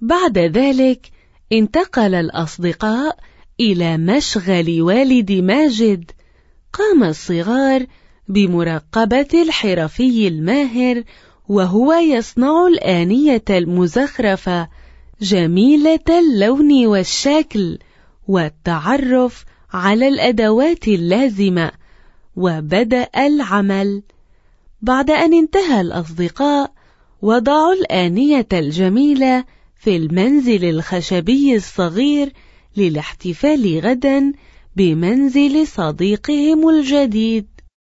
بعد ذلك انتقل الأصدقاء إلى مشغل والد ماجد. قام الصغار بمراقبة الحرفي الماهر وهو يصنع الآنية المزخرفة جميلة اللون والشكل، والتعرف على الأدوات اللازمة، وبدأ العمل. بعد أن انتهى الأصدقاء وضعوا الآنية الجميلة في المنزل الخشبي الصغير للاحتفال غدا بمنزل صديقهم الجديد.